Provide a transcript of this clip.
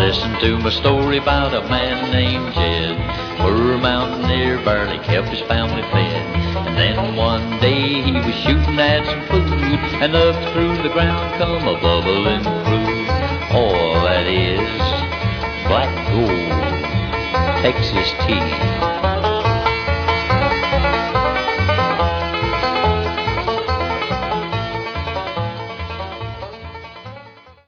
Listen to my story about a man named Jed. Poor mountaineer barely kept his family fed. And then one day he was shooting at some food, and up through the ground come a bubbling crude. Oil, that is, black gold, Texas tea.